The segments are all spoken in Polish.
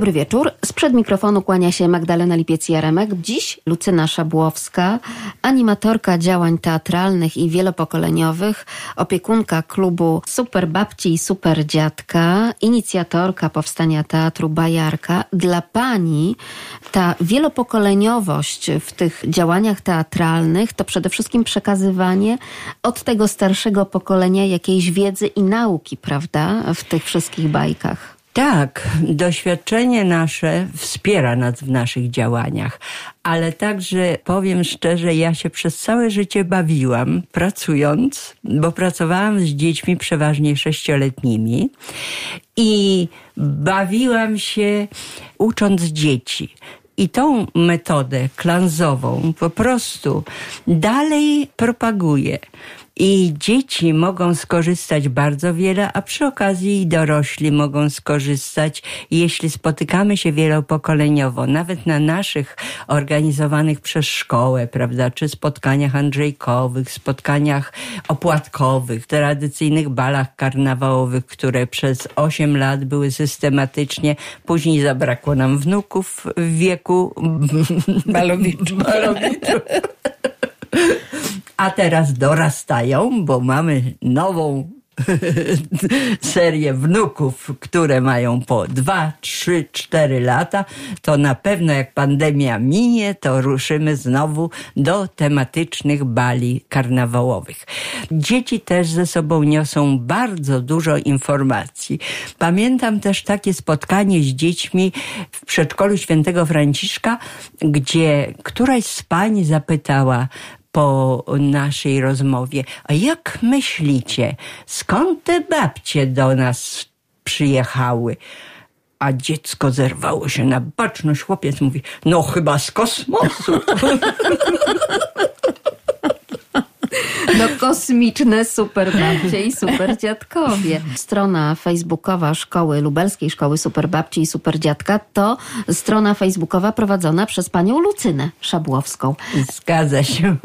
Dobry wieczór. Sprzed mikrofonu kłania się Magdalena Lipiec-Jaremek. Dziś Lucyna Szabłowska, animatorka działań teatralnych i wielopokoleniowych, opiekunka klubu Super Babci i Super Dziadka, inicjatorka powstania teatru Bajarka. Dla pani ta wielopokoleniowość w tych działaniach teatralnych to przede wszystkim przekazywanie od tego starszego pokolenia jakiejś wiedzy i nauki, prawda, w tych wszystkich bajkach. Tak, doświadczenie nasze wspiera nas w naszych działaniach, ale także powiem szczerze, ja się przez całe życie bawiłam pracując, bo pracowałam z dziećmi przeważnie 6-letnimi i bawiłam się ucząc dzieci. I tą metodę klanzową po prostu dalej propaguję. I dzieci mogą skorzystać bardzo wiele, a przy okazji i dorośli mogą skorzystać, jeśli spotykamy się wielopokoleniowo, nawet na naszych organizowanych przez szkołę, prawda, czy spotkaniach andrzejkowych, spotkaniach opłatkowych, tradycyjnych balach karnawałowych, które przez 8 lat były systematycznie. Później zabrakło nam wnuków w wieku balowiczów. A teraz dorastają, bo mamy nową serię wnuków, które mają po 2, 3, 4 lata. To na pewno jak pandemia minie, to ruszymy znowu do tematycznych bali karnawałowych. Dzieci też ze sobą niosą bardzo dużo informacji. Pamiętam też takie spotkanie z dziećmi w przedszkolu Świętego Franciszka, gdzie któraś z pań zapytała po naszej rozmowie: a jak myślicie, skąd te babcie do nas przyjechały? A dziecko zerwało się na baczność. Chłopiec mówi: no chyba z kosmosu. No kosmiczne super babcie i super dziadkowie. Strona facebookowa Szkoły Lubelskiej, Szkoły Super Babci i Super Dziadka to strona facebookowa prowadzona przez panią Lucynę Szabłowską. Zgadza się.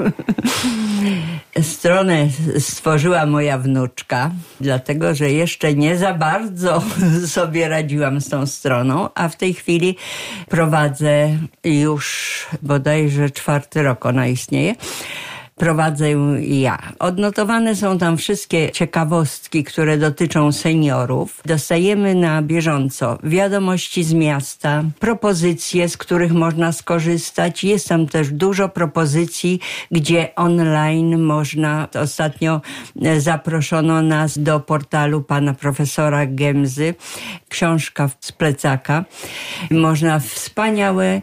Stronę stworzyła moja wnuczka, dlatego że jeszcze nie za bardzo sobie radziłam z tą stroną, a w tej chwili prowadzę już bodajże 4. rok ona istnieje. Prowadzę ja. Odnotowane są tam wszystkie ciekawostki, które dotyczą seniorów. Dostajemy na bieżąco wiadomości z miasta, propozycje, z których można skorzystać. Jest tam też dużo propozycji, gdzie online można. Ostatnio zaproszono nas do portalu pana profesora Gemzy. Książka z plecaka. Można wspaniałe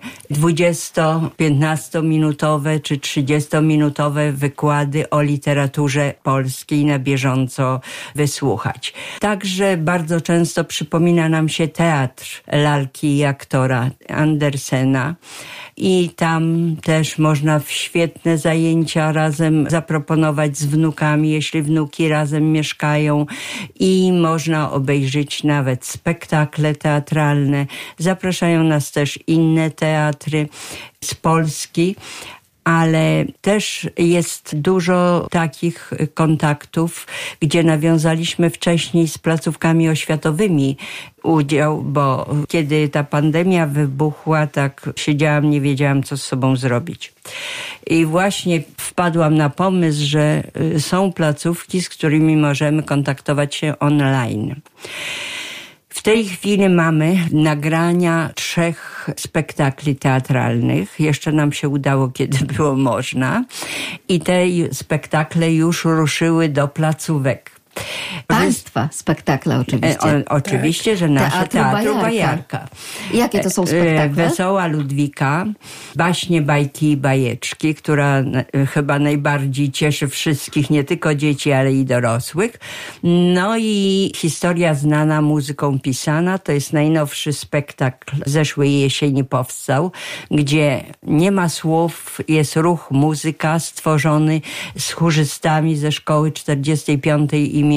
20-15-minutowe czy 30-minutowe wykłady o literaturze polskiej na bieżąco wysłuchać. Także bardzo często przypomina nam się teatr lalki i aktora Andersena. I tam też można świetne zajęcia razem zaproponować z wnukami, jeśli wnuki razem mieszkają. I można obejrzeć nawet spektakle teatralne. Zapraszają nas też inne teatry z Polski. Ale też jest dużo takich kontaktów, gdzie nawiązaliśmy wcześniej z placówkami oświatowymi udział, bo kiedy ta pandemia wybuchła, tak siedziałam, nie wiedziałam, co z sobą zrobić. I właśnie wpadłam na pomysł, że są placówki, z którymi możemy kontaktować się online. W tej chwili mamy nagrania 3 spektakli teatralnych. Jeszcze nam się udało, kiedy było można. I te spektakle już ruszyły do placówek. Państwa spektakle oczywiście. Oczywiście, tak. Że nasze Teatru Bajarka. Jakie to są spektakle? Wesoła Ludwika, baśnie, bajki i bajeczki, która chyba najbardziej cieszy wszystkich, nie tylko dzieci, ale i dorosłych. No i historia znana muzyką pisana, to jest najnowszy spektakl zeszłej jesieni powstał, gdzie nie ma słów, jest ruch, muzyka stworzony z chórzystami ze szkoły 45 imieniem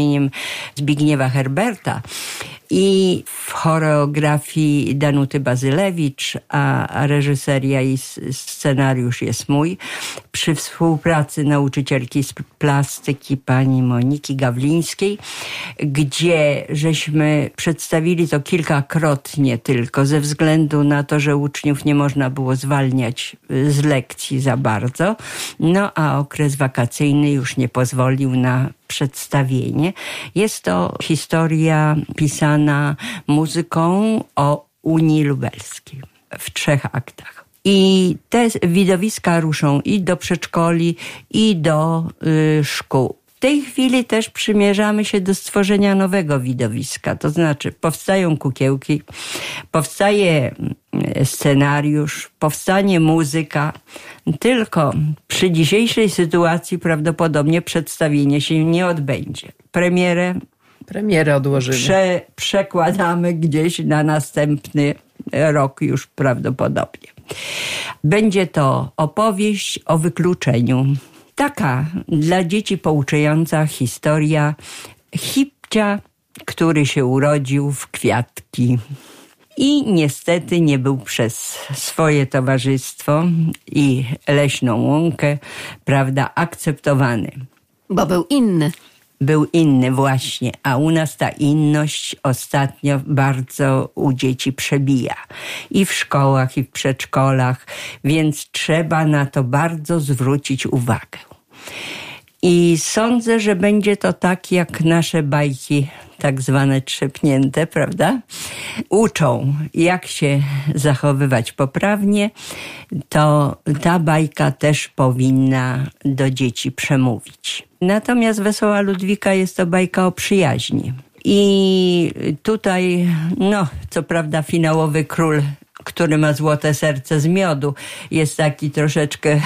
Zbigniewa Herberta i w choreografii Danuty Bazylewicz, a reżyseria i scenariusz jest mój. Przy współpracy nauczycielki z plastyki pani Moniki Gawlińskiej, gdzie żeśmy przedstawili to kilkakrotnie tylko ze względu na to, że uczniów nie można było zwalniać z lekcji za bardzo. No a okres wakacyjny już nie pozwolił na przedstawienie. Jest to historia pisana muzyką o Unii Lubelskiej w 3 aktach. I te widowiska ruszą i do przedszkoli, i do szkół. W tej chwili też przymierzamy się do stworzenia nowego widowiska, to znaczy powstają kukiełki, powstaje scenariusz, powstanie muzyka, tylko przy dzisiejszej sytuacji prawdopodobnie przedstawienie się nie odbędzie. Premierę odłożymy. Przekładamy gdzieś na następny rok już prawdopodobnie. Będzie to opowieść o wykluczeniu. Taka dla dzieci pouczająca historia Hipcia, który się urodził w kwiatki i niestety nie był przez swoje towarzystwo i leśną łąkę, prawda, akceptowany. Bo był inny. Był inny właśnie, a u nas ta inność ostatnio bardzo u dzieci przebija. I w szkołach, i w przedszkolach, więc trzeba na to bardzo zwrócić uwagę. I sądzę, że będzie to tak jak nasze bajki, tak zwane trzepnięte, prawda? Uczą, jak się zachowywać poprawnie, to ta bajka też powinna do dzieci przemówić. Natomiast Wesoła Ludwika jest to bajka o przyjaźni. I tutaj, co prawda finałowy król, który ma złote serce z miodu, jest taki troszeczkę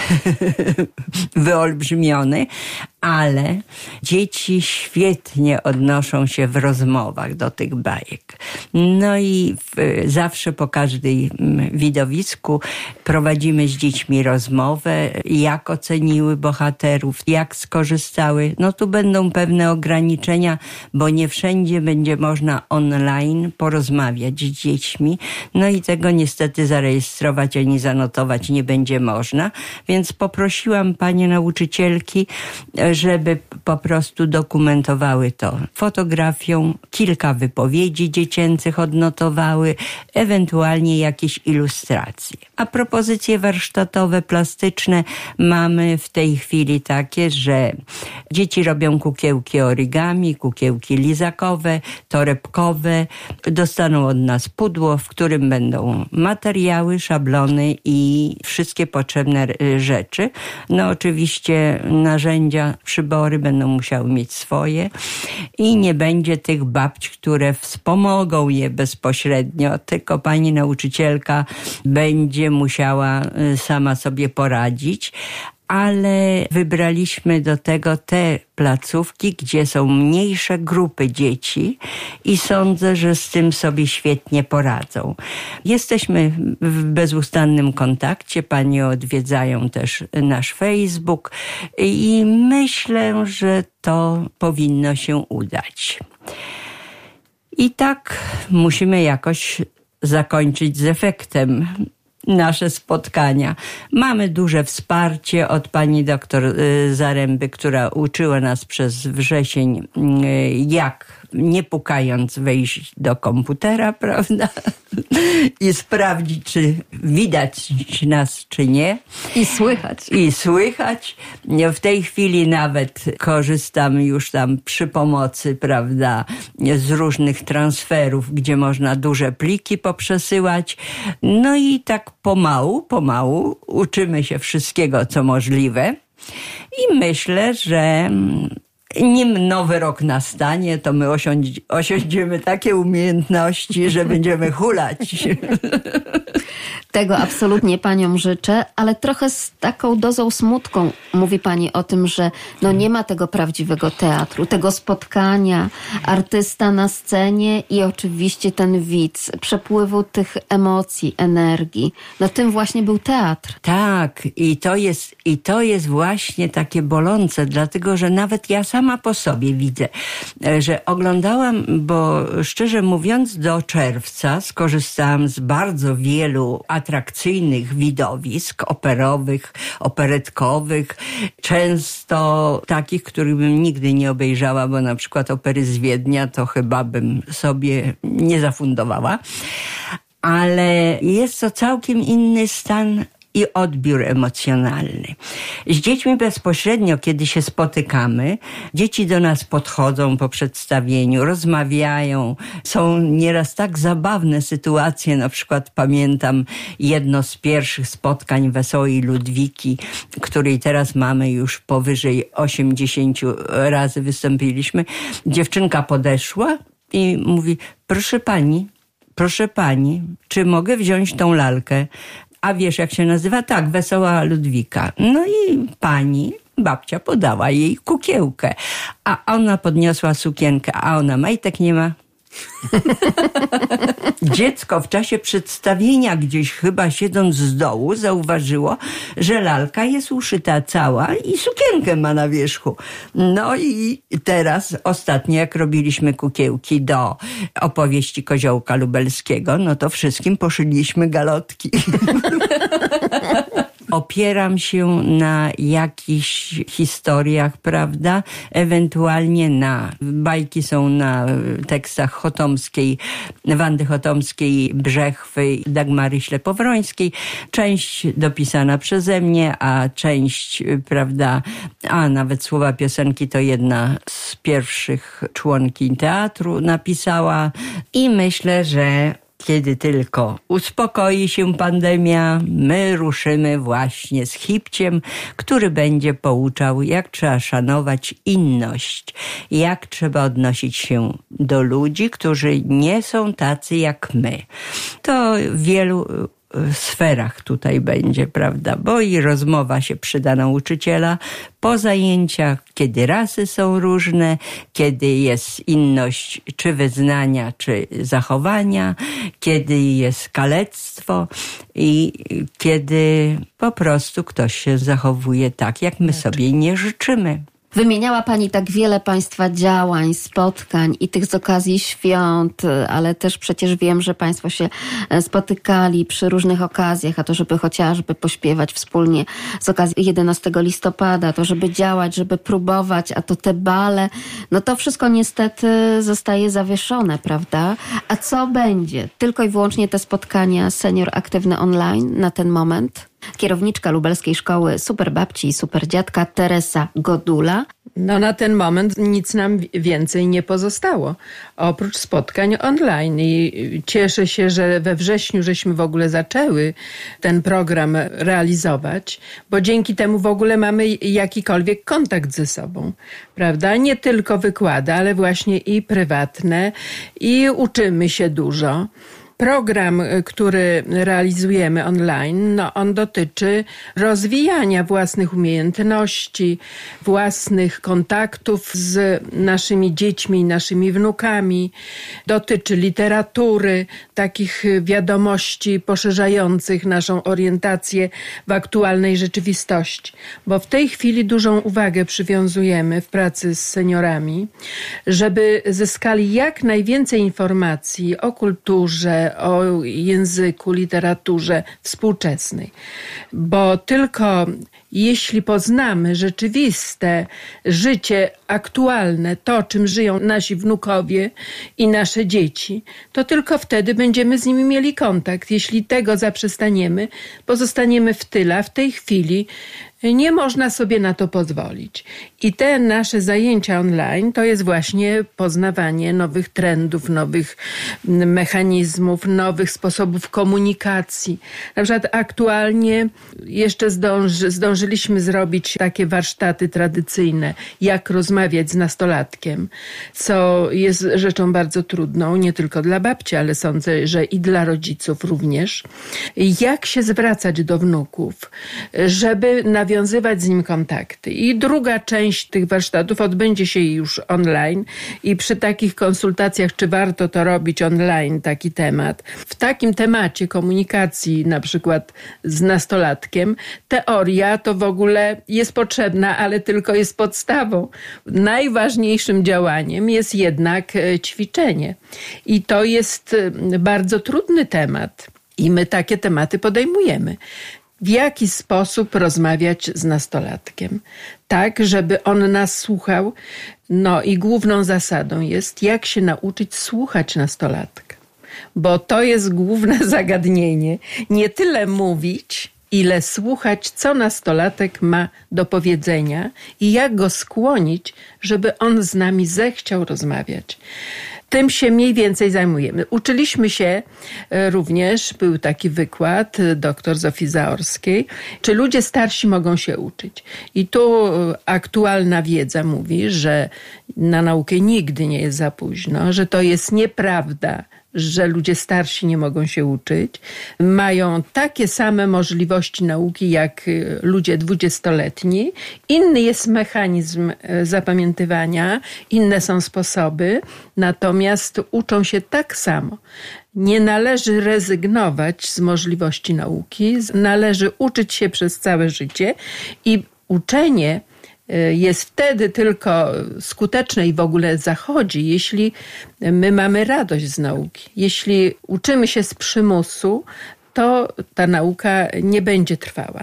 wyolbrzymiony, ale dzieci świetnie odnoszą się w rozmowach do tych bajek. No i zawsze po każdej widowisku prowadzimy z dziećmi rozmowę, jak oceniły bohaterów, jak skorzystały. No tu będą pewne ograniczenia, bo nie wszędzie będzie można online porozmawiać z dziećmi. No i tego niestety zarejestrować ani zanotować nie będzie można, więc poprosiłam panie nauczycielki, żeby po prostu dokumentowały to fotografią, kilka wypowiedzi dziecięcych odnotowały, ewentualnie jakieś ilustracje. A propozycje warsztatowe, plastyczne mamy w tej chwili takie, że dzieci robią kukiełki origami, kukiełki lizakowe, torebkowe. Dostaną od nas pudło, w którym będą materiały, szablony i wszystkie potrzebne rzeczy. No oczywiście narzędzia, przybory będą musiały mieć swoje i nie będzie tych babć, które wspomogą je bezpośrednio, tylko pani nauczycielka będzie musiała sama sobie poradzić. Ale wybraliśmy do tego te placówki, gdzie są mniejsze grupy dzieci i sądzę, że z tym sobie świetnie poradzą. Jesteśmy w bezustannym kontakcie, panie odwiedzają też nasz Facebook i myślę, że to powinno się udać. I tak musimy jakoś zakończyć z efektem nasze spotkania. Mamy duże wsparcie od pani doktor Zaręby, która uczyła nas przez wrzesień, jak nie pukając wejść do komputera, prawda? I sprawdzić, czy widać nas, czy nie. I słychać. W tej chwili nawet korzystam już tam przy pomocy, prawda, z różnych transferów, gdzie można duże pliki poprzesyłać. No i tak pomału uczymy się wszystkiego, co możliwe. I myślę, że nim nowy rok nastanie, to my osiądziemy takie umiejętności, że będziemy hulać. Tego absolutnie paniom życzę, ale trochę z taką dozą smutku mówi pani o tym, że nie ma tego prawdziwego teatru, tego spotkania, artysta na scenie i oczywiście ten widz, przepływu tych emocji, energii. Tym właśnie był teatr. Tak, i to jest właśnie takie bolące, dlatego że nawet ja sama po sobie widzę, że oglądałam, bo szczerze mówiąc do czerwca skorzystałam z bardzo wielu atrakcyjnych widowisk operowych, operetkowych, często takich, których bym nigdy nie obejrzała, bo na przykład opery z Wiednia to chyba bym sobie nie zafundowała. Ale jest to całkiem inny stan i odbiór emocjonalny. Z dziećmi bezpośrednio, kiedy się spotykamy, dzieci do nas podchodzą po przedstawieniu, rozmawiają. Są nieraz tak zabawne sytuacje, na przykład pamiętam jedno z pierwszych spotkań Wesołej Ludwiki, której teraz mamy już powyżej 80 razy wystąpiliśmy. Dziewczynka podeszła i mówi, proszę pani, czy mogę wziąć tą lalkę? A wiesz, jak się nazywa? Tak, Wesoła Ludwika. No i babcia podała jej kukiełkę. A ona podniosła sukienkę, a ona majtek nie ma. Dziecko w czasie przedstawienia gdzieś chyba siedząc z dołu zauważyło, że lalka jest uszyta cała i sukienkę ma na wierzchu. No i teraz ostatnio jak robiliśmy kukiełki do opowieści Koziołka Lubelskiego, to wszystkim poszyliśmy galotki. Opieram się na jakichś historiach, prawda? Ewentualnie bajki są na tekstach Wandy Chotomskiej, Brzechwy, Dagmary Ślepowrońskiej. Część dopisana przeze mnie, a część, prawda, nawet słowa piosenki to jedna z pierwszych członkiń teatru napisała. I myślę, że kiedy tylko uspokoi się pandemia, my ruszymy właśnie z Hipciem, który będzie pouczał, jak trzeba szanować inność, jak trzeba odnosić się do ludzi, którzy nie są tacy jak my. To w wielu sferach tutaj będzie, prawda? Bo i rozmowa się przyda nauczyciela po zajęciach, kiedy rasy są różne, kiedy jest inność czy wyznania, czy zachowania, kiedy jest kalectwo i kiedy po prostu ktoś się zachowuje tak, jak my sobie nie życzymy. Wymieniała pani tak wiele państwa działań, spotkań i tych z okazji świąt, ale też przecież wiem, że państwo się spotykali przy różnych okazjach, a to żeby chociażby pośpiewać wspólnie z okazji 11 listopada, to żeby działać, żeby próbować, a to te bale, to wszystko niestety zostaje zawieszone, prawda? A co będzie? Tylko i wyłącznie te spotkania Senior Aktywny Online na ten moment? Kierowniczka Lubelskiej Szkoły Superbabci i Superdziadka Teresa Godula. Na ten moment nic nam więcej nie pozostało, oprócz spotkań online. I cieszę się, że we wrześniu żeśmy w ogóle zaczęły ten program realizować, bo dzięki temu w ogóle mamy jakikolwiek kontakt ze sobą, prawda? Nie tylko wykłady, ale właśnie i prywatne, i uczymy się dużo. Program, który realizujemy online, on dotyczy rozwijania własnych umiejętności, własnych kontaktów z naszymi dziećmi i naszymi wnukami. Dotyczy literatury, takich wiadomości poszerzających naszą orientację w aktualnej rzeczywistości. Bo w tej chwili dużą uwagę przywiązujemy w pracy z seniorami, żeby zyskali jak najwięcej informacji o kulturze, o języku, literaturze współczesnej. Bo tylko jeśli poznamy rzeczywiste życie aktualne, to czym żyją nasi wnukowie i nasze dzieci, to tylko wtedy będziemy z nimi mieli kontakt. Jeśli tego zaprzestaniemy, pozostaniemy w tyle, a w tej chwili nie można sobie na to pozwolić. I te nasze zajęcia online to jest właśnie poznawanie nowych trendów, nowych mechanizmów, nowych sposobów komunikacji. Na przykład aktualnie jeszcze zdążyliśmy zdążyliśmy zrobić takie warsztaty tradycyjne, jak rozmawiać z nastolatkiem, co jest rzeczą bardzo trudną, nie tylko dla babci, ale sądzę, że i dla rodziców również. Jak się zwracać do wnuków, żeby nawiązywać z nim kontakty. I druga część tych warsztatów odbędzie się już online i przy takich konsultacjach, czy warto to robić online, taki temat. W takim temacie komunikacji, na przykład z nastolatkiem, teoria to w ogóle jest potrzebna, ale tylko jest podstawą. Najważniejszym działaniem jest jednak ćwiczenie. I to jest bardzo trudny temat. I my takie tematy podejmujemy. W jaki sposób rozmawiać z nastolatkiem? Tak, żeby on nas słuchał. No i główną zasadą jest, jak się nauczyć słuchać nastolatka. Bo to jest główne zagadnienie. Nie tyle mówić, ile słuchać, co nastolatek ma do powiedzenia i jak go skłonić, żeby on z nami zechciał rozmawiać. Tym się mniej więcej zajmujemy. Uczyliśmy się również, był taki wykład dr Zofii Zaorskiej, czy ludzie starsi mogą się uczyć. I tu aktualna wiedza mówi, że na naukę nigdy nie jest za późno, że to jest nieprawda, że ludzie starsi nie mogą się uczyć. Mają takie same możliwości nauki jak ludzie 20-letni. Inny jest mechanizm zapamiętywania, inne są sposoby, natomiast uczą się tak samo. Nie należy rezygnować z możliwości nauki, należy uczyć się przez całe życie i uczenie jest wtedy tylko skuteczne i w ogóle zachodzi, jeśli my mamy radość z nauki. Jeśli uczymy się z przymusu, to ta nauka nie będzie trwała.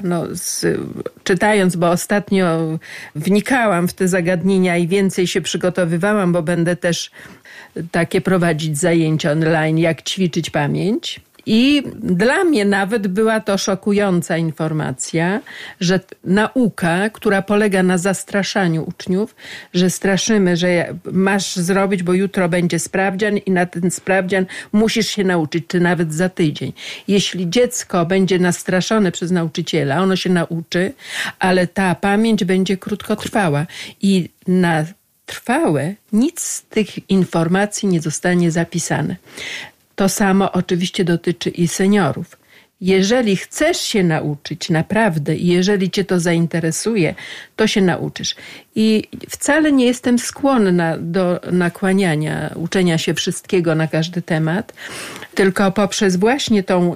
Czytając, bo ostatnio wnikałam w te zagadnienia i więcej się przygotowywałam, bo będę też takie prowadzić zajęcia online, jak ćwiczyć pamięć. I dla mnie nawet była to szokująca informacja, że nauka, która polega na zastraszaniu uczniów, że straszymy, że masz zrobić, bo jutro będzie sprawdzian i na ten sprawdzian musisz się nauczyć, czy nawet za tydzień. Jeśli dziecko będzie nastraszone przez nauczyciela, ono się nauczy, ale ta pamięć będzie krótkotrwała i na trwałe nic z tych informacji nie zostanie zapisane. To samo oczywiście dotyczy i seniorów. Jeżeli chcesz się nauczyć naprawdę i jeżeli cię to zainteresuje, to się nauczysz. I wcale nie jestem skłonna do nakłaniania, uczenia się wszystkiego na każdy temat, tylko poprzez właśnie tą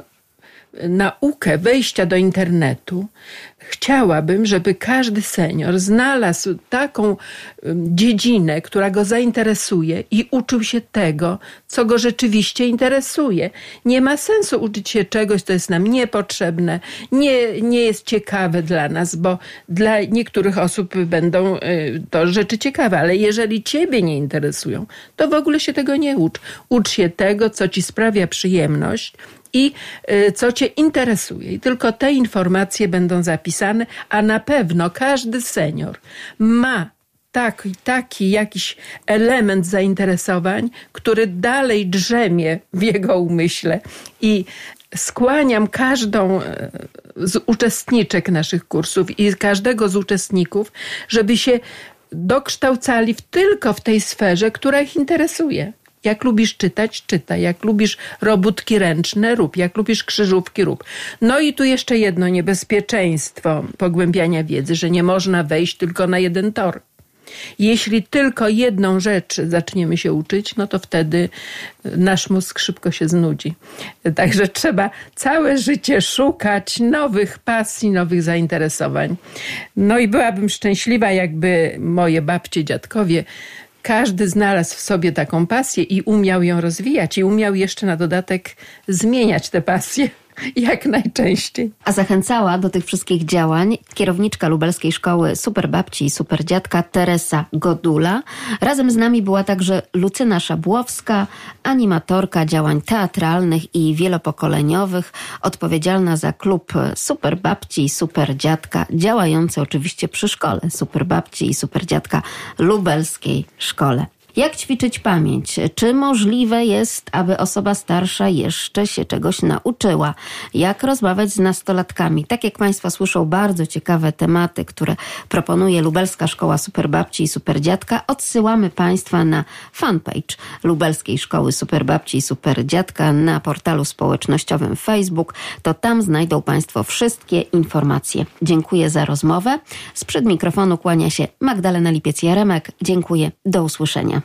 naukę wejścia do internetu chciałabym, żeby każdy senior znalazł taką dziedzinę, która go zainteresuje i uczył się tego, co go rzeczywiście interesuje. Nie ma sensu uczyć się czegoś, co jest nam niepotrzebne, nie jest ciekawe dla nas, bo dla niektórych osób będą to rzeczy ciekawe, ale jeżeli ciebie nie interesują, to w ogóle się tego nie ucz. Ucz się tego, co ci sprawia przyjemność i co cię interesuje. I tylko te informacje będą zapisane, a na pewno każdy senior ma taki jakiś element zainteresowań, który dalej drzemie w jego umyśle. I skłaniam każdą z uczestniczek naszych kursów i każdego z uczestników, żeby się dokształcali tylko w tej sferze, która ich interesuje. Jak lubisz czytać, czytaj. Jak lubisz robótki ręczne, rób. Jak lubisz krzyżówki, rób. No i tu jeszcze jedno niebezpieczeństwo pogłębiania wiedzy, że nie można wejść tylko na jeden tor. Jeśli tylko jedną rzecz zaczniemy się uczyć, no to wtedy nasz mózg szybko się znudzi. Także trzeba całe życie szukać nowych pasji, nowych zainteresowań. No i byłabym szczęśliwa, jakby moje babcie, dziadkowie, każdy znalazł w sobie taką pasję i umiał ją rozwijać i umiał jeszcze na dodatek zmieniać te pasje jak najczęściej. A zachęcała do tych wszystkich działań kierowniczka lubelskiej szkoły Superbabci i Superdziadka Teresa Godula. Razem z nami była także Lucyna Szabłowska, animatorka działań teatralnych i wielopokoleniowych, odpowiedzialna za klub Superbabci i Superdziadka, działający oczywiście przy szkole Superbabci i Superdziadka Lubelskiej Szkole. Jak ćwiczyć pamięć? Czy możliwe jest, aby osoba starsza jeszcze się czegoś nauczyła? Jak rozmawiać z nastolatkami? Tak jak Państwo słyszą, bardzo ciekawe tematy, które proponuje Lubelska Szkoła Superbabci i Superdziadka. Odsyłamy Państwa na fanpage Lubelskiej Szkoły Superbabci i Superdziadka na portalu społecznościowym Facebook. To tam znajdą Państwo wszystkie informacje. Dziękuję za rozmowę. Sprzed mikrofonu kłania się Magdalena Lipiec-Jaremek. Dziękuję. Do usłyszenia.